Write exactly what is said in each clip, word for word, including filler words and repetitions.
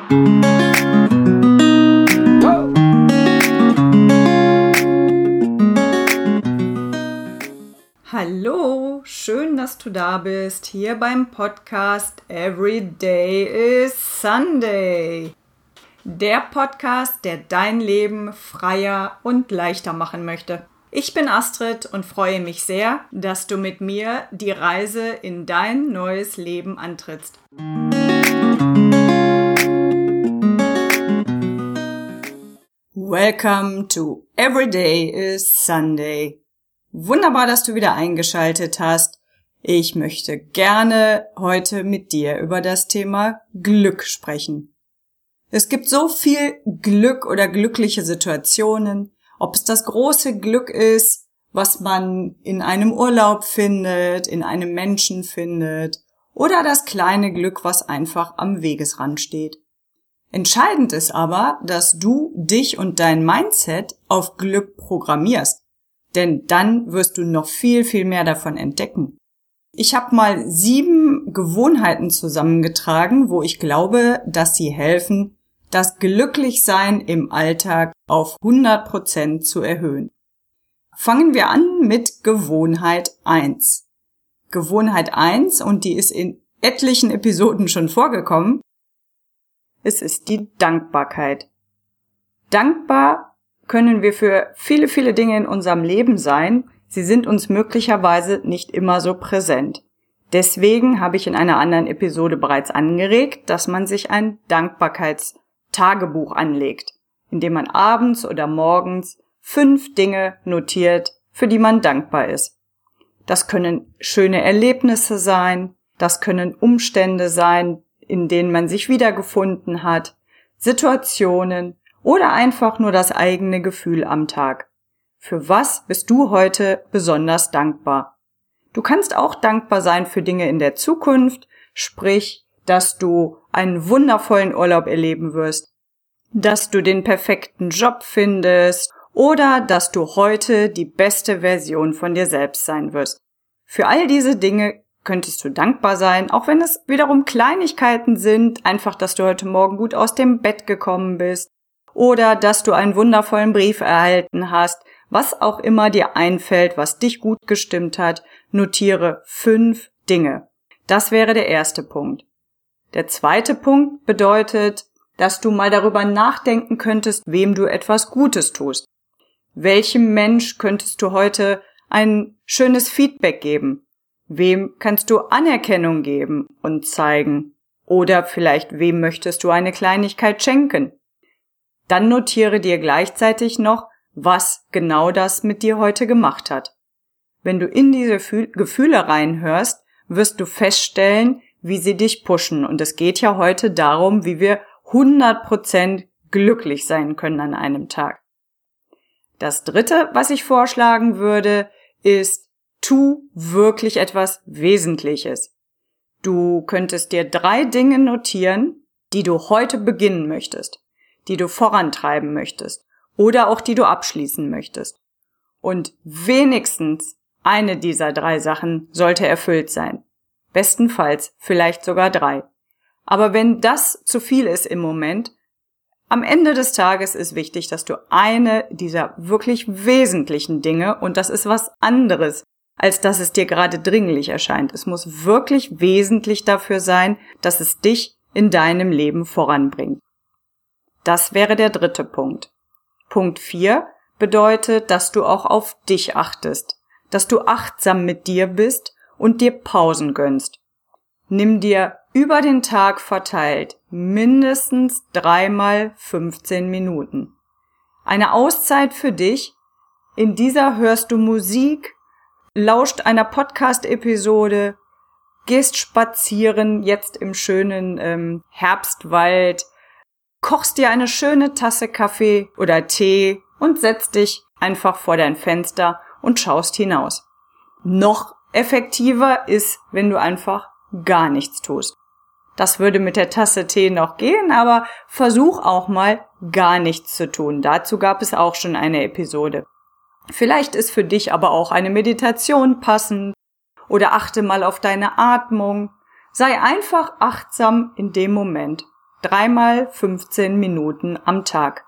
Hallo, schön, dass du da bist, hier beim Podcast Every Day is Sunday. Der Podcast, der dein Leben freier und leichter machen möchte. Ich bin Astrid und freue mich sehr, dass du mit mir die Reise in dein neues Leben antrittst. Welcome to Every Day is Sunday. Wunderbar, dass du wieder eingeschaltet hast. Ich möchte gerne heute mit dir über das Thema Glück sprechen. Es gibt so viel Glück oder glückliche Situationen, ob es das große Glück ist, was man in einem Urlaub findet, in einem Menschen findet, oder das kleine Glück, was einfach am Wegesrand steht. Entscheidend ist aber, dass du dich und dein Mindset auf Glück programmierst. Denn dann wirst du noch viel, viel mehr davon entdecken. Ich habe mal sieben Gewohnheiten zusammengetragen, wo ich glaube, dass sie helfen, das Glücklichsein im Alltag auf hundert Prozent zu erhöhen. Fangen wir an mit Gewohnheit eins. Gewohnheit eins, und die ist in etlichen Episoden schon vorgekommen, es ist die Dankbarkeit. Dankbar können wir für viele, viele Dinge in unserem Leben sein. Sie sind uns möglicherweise nicht immer so präsent. Deswegen habe ich in einer anderen Episode bereits angeregt, dass man sich ein Dankbarkeitstagebuch anlegt, in dem man abends oder morgens fünf Dinge notiert, für die man dankbar ist. Das können schöne Erlebnisse sein, das können Umstände sein, in denen man sich wiedergefunden hat, Situationen, oder einfach nur das eigene Gefühl am Tag. Für was bist du heute besonders dankbar? Du kannst auch dankbar sein für Dinge in der Zukunft, sprich, dass du einen wundervollen Urlaub erleben wirst, dass du den perfekten Job findest oder dass du heute die beste Version von dir selbst sein wirst. Für all diese Dinge könntest du dankbar sein, auch wenn es wiederum Kleinigkeiten sind, einfach, dass du heute Morgen gut aus dem Bett gekommen bist, oder dass du einen wundervollen Brief erhalten hast, was auch immer dir einfällt, was dich gut gestimmt hat, notiere fünf Dinge. Das wäre der erste Punkt. Der zweite Punkt bedeutet, dass du mal darüber nachdenken könntest, wem du etwas Gutes tust. Welchem Mensch könntest du heute ein schönes Feedback geben? Wem kannst du Anerkennung geben und zeigen? Oder vielleicht wem möchtest du eine Kleinigkeit schenken? Dann notiere dir gleichzeitig noch, was genau das mit dir heute gemacht hat. Wenn du in diese Gefühle reinhörst, wirst du feststellen, wie sie dich pushen. Und es geht ja heute darum, wie wir hundert Prozent glücklich sein können an einem Tag. Das dritte, was ich vorschlagen würde, ist, tu wirklich etwas Wesentliches. Du könntest dir drei Dinge notieren, die du heute beginnen möchtest, die du vorantreiben möchtest oder auch die du abschließen möchtest. Und wenigstens eine dieser drei Sachen sollte erfüllt sein. Bestenfalls vielleicht sogar drei. Aber wenn das zu viel ist im Moment, am Ende des Tages ist wichtig, dass du eine dieser wirklich wesentlichen Dinge, und das ist was anderes, als dass es dir gerade dringlich erscheint. Es muss wirklich wesentlich dafür sein, dass es dich in deinem Leben voranbringt. Das wäre der dritte Punkt. Punkt vier bedeutet, dass du auch auf dich achtest, dass du achtsam mit dir bist und dir Pausen gönnst. Nimm dir über den Tag verteilt mindestens dreimal fünfzehn Minuten. Eine Auszeit für dich, in dieser hörst du Musik, lauscht einer Podcast-Episode, gehst spazieren, jetzt im schönen ähm, Herbstwald, kochst dir eine schöne Tasse Kaffee oder Tee und setzt dich einfach vor dein Fenster und schaust hinaus. Noch effektiver ist, wenn du einfach gar nichts tust. Das würde mit der Tasse Tee noch gehen, aber versuch auch mal gar nichts zu tun. Dazu gab es auch schon eine Episode. Vielleicht ist für dich aber auch eine Meditation passend oder achte mal auf deine Atmung. Sei einfach achtsam in dem Moment. Dreimal fünfzehn Minuten am Tag.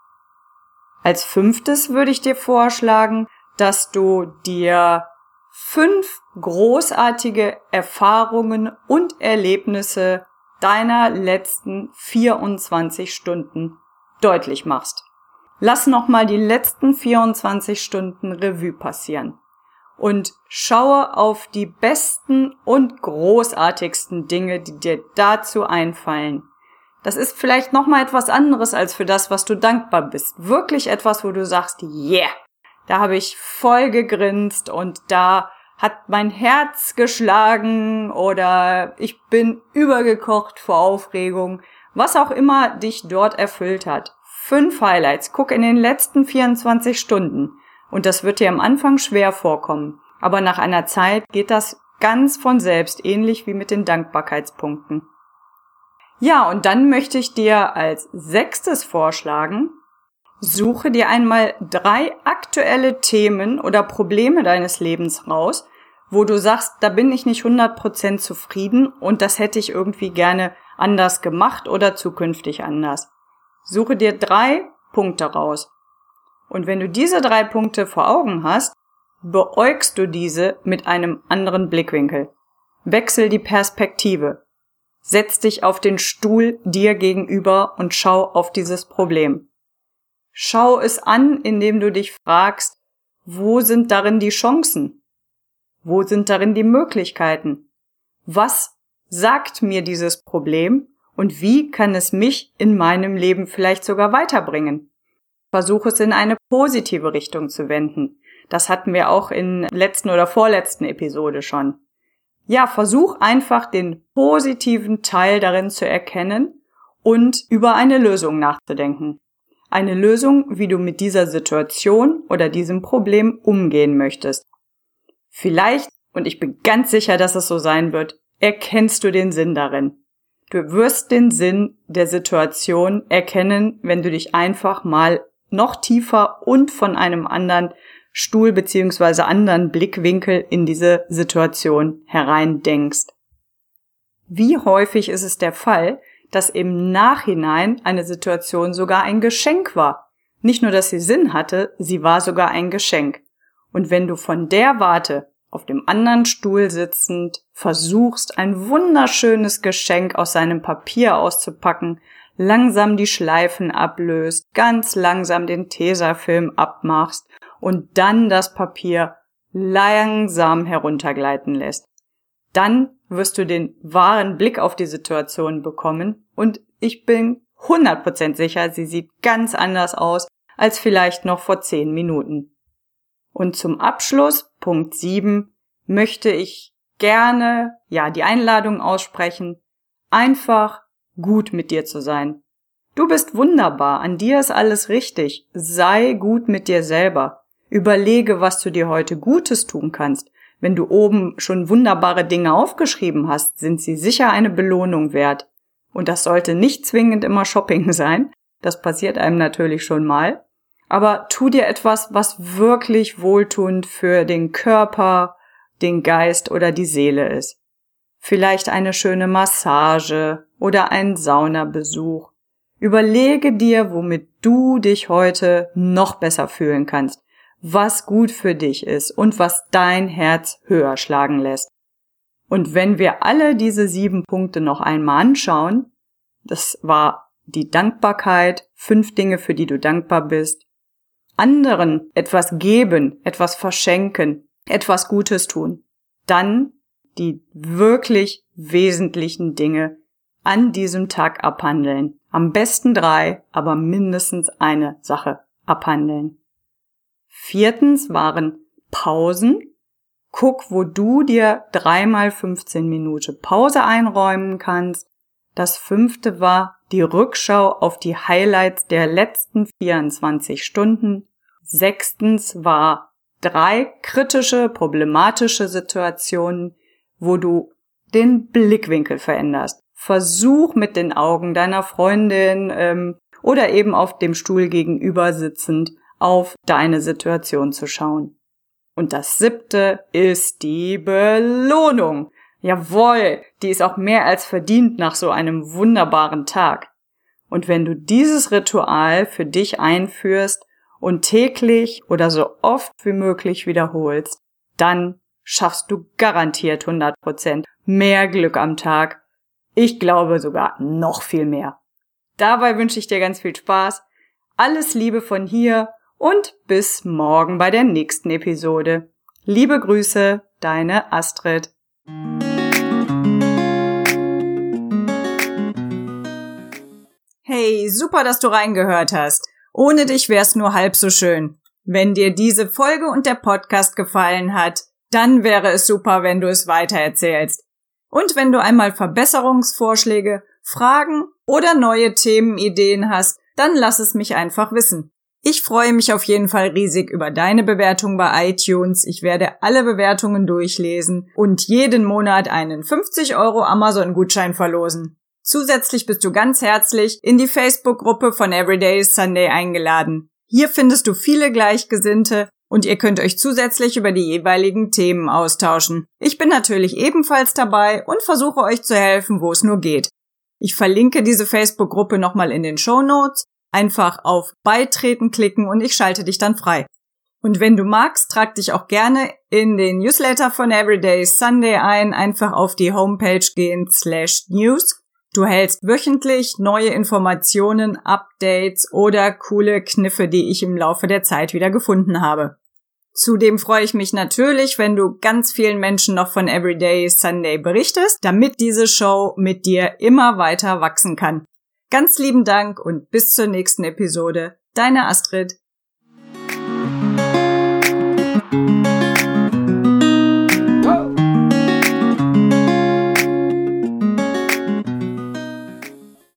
Als fünftes würde ich dir vorschlagen, dass du dir fünf großartige Erfahrungen und Erlebnisse deiner letzten vierundzwanzig Stunden deutlich machst. Lass nochmal die letzten vierundzwanzig Stunden Revue passieren und schaue auf die besten und großartigsten Dinge, die dir dazu einfallen. Das ist vielleicht nochmal etwas anderes als für das, was du dankbar bist. Wirklich etwas, wo du sagst, yeah, da habe ich voll gegrinst und da hat mein Herz geschlagen oder ich bin übergekocht vor Aufregung. Was auch immer dich dort erfüllt hat. Fünf Highlights. Guck in den letzten vierundzwanzig Stunden. Und das wird dir am Anfang schwer vorkommen. Aber nach einer Zeit geht das ganz von selbst, ähnlich wie mit den Dankbarkeitspunkten. Ja, und dann möchte ich dir als sechstes vorschlagen, suche dir einmal drei aktuelle Themen oder Probleme deines Lebens raus, wo du sagst, da bin ich nicht hundert Prozent zufrieden und das hätte ich irgendwie gerne anders gemacht oder zukünftig anders. Suche dir drei Punkte raus. Und wenn du diese drei Punkte vor Augen hast, beäugst du diese mit einem anderen Blickwinkel. Wechsel die Perspektive. Setz dich auf den Stuhl dir gegenüber und schau auf dieses Problem. Schau es an, indem du dich fragst, wo sind darin die Chancen? Wo sind darin die Möglichkeiten? Was sagt mir dieses Problem und wie kann es mich in meinem Leben vielleicht sogar weiterbringen? Versuche es in eine positive Richtung zu wenden. Das hatten wir auch in letzten oder vorletzten Episode schon. Ja, versuch einfach den positiven Teil darin zu erkennen und über eine Lösung nachzudenken. Eine Lösung, wie du mit dieser Situation oder diesem Problem umgehen möchtest. Vielleicht, und ich bin ganz sicher, dass es so sein wird, erkennst du den Sinn darin. Du wirst den Sinn der Situation erkennen, wenn du dich einfach mal noch tiefer und von einem anderen Stuhl bzw. anderen Blickwinkel in diese Situation hereindenkst. Wie häufig ist es der Fall, dass im Nachhinein eine Situation sogar ein Geschenk war? Nicht nur, dass sie Sinn hatte, sie war sogar ein Geschenk. Und wenn du von der Warte auf dem anderen Stuhl sitzend versuchst, ein wunderschönes Geschenk aus seinem Papier auszupacken, langsam die Schleifen ablöst, ganz langsam den Tesafilm abmachst und dann das Papier langsam heruntergleiten lässt, dann wirst du den wahren Blick auf die Situation bekommen und ich bin hundert Prozent sicher, sie sieht ganz anders aus als vielleicht noch vor zehn Minuten. Und zum Abschluss, Punkt sieben, möchte ich gerne, ja, die Einladung aussprechen, einfach gut mit dir zu sein. Du bist wunderbar, an dir ist alles richtig. Sei gut mit dir selber. Überlege, was du dir heute Gutes tun kannst. Wenn du oben schon wunderbare Dinge aufgeschrieben hast, sind sie sicher eine Belohnung wert. Und das sollte nicht zwingend immer Shopping sein. Das passiert einem natürlich schon mal. Aber tu dir etwas, was wirklich wohltuend für den Körper, den Geist oder die Seele ist. Vielleicht eine schöne Massage oder ein Saunabesuch. Überlege dir, womit du dich heute noch besser fühlen kannst, was gut für dich ist und was dein Herz höher schlagen lässt. Und wenn wir alle diese sieben Punkte noch einmal anschauen, das war die Dankbarkeit, fünf Dinge, für die du dankbar bist, anderen etwas geben, etwas verschenken, etwas Gutes tun, dann die wirklich wesentlichen Dinge an diesem Tag abhandeln. Am besten drei, aber mindestens eine Sache abhandeln. Viertens waren Pausen. Guck, wo du dir dreimal fünfzehn Minuten Pause einräumen kannst. Das fünfte war die Rückschau auf die Highlights der letzten vierundzwanzig Stunden. Sechstens war drei kritische, problematische Situationen, wo du den Blickwinkel veränderst. Versuch mit den Augen deiner Freundin ähm, oder eben auf dem Stuhl gegenüber sitzend auf deine Situation zu schauen. Und das siebte ist die Belohnung. Jawohl, die ist auch mehr als verdient nach so einem wunderbaren Tag. Und wenn du dieses Ritual für dich einführst und täglich oder so oft wie möglich wiederholst, dann schaffst du garantiert hundert Prozent mehr Glück am Tag. Ich glaube sogar noch viel mehr. Dabei wünsche ich dir ganz viel Spaß, alles Liebe von hier und bis morgen bei der nächsten Episode. Liebe Grüße, deine Astrid. Hey, super, dass du reingehört hast. Ohne dich wär's nur halb so schön. Wenn dir diese Folge und der Podcast gefallen hat, dann wäre es super, wenn du es weitererzählst. Und wenn du einmal Verbesserungsvorschläge, Fragen oder neue Themenideen hast, dann lass es mich einfach wissen. Ich freue mich auf jeden Fall riesig über deine Bewertung bei iTunes. Ich werde alle Bewertungen durchlesen und jeden Monat einen fünfzig Euro Amazon-Gutschein verlosen. Zusätzlich bist du ganz herzlich in die Facebook-Gruppe von Everyday is Sunday eingeladen. Hier findest du viele Gleichgesinnte und ihr könnt euch zusätzlich über die jeweiligen Themen austauschen. Ich bin natürlich ebenfalls dabei und versuche euch zu helfen, wo es nur geht. Ich verlinke diese Facebook-Gruppe nochmal in den Shownotes. Einfach auf Beitreten klicken und ich schalte dich dann frei. Und wenn du magst, trag dich auch gerne in den Newsletter von Everyday is Sunday ein. Einfach auf die Homepage gehen slash news. Du erhältst wöchentlich neue Informationen, Updates oder coole Kniffe, die ich im Laufe der Zeit wieder gefunden habe. Zudem freue ich mich natürlich, wenn du ganz vielen Menschen noch von Everyday is Sunday berichtest, damit diese Show mit dir immer weiter wachsen kann. Ganz lieben Dank und bis zur nächsten Episode. Deine Astrid.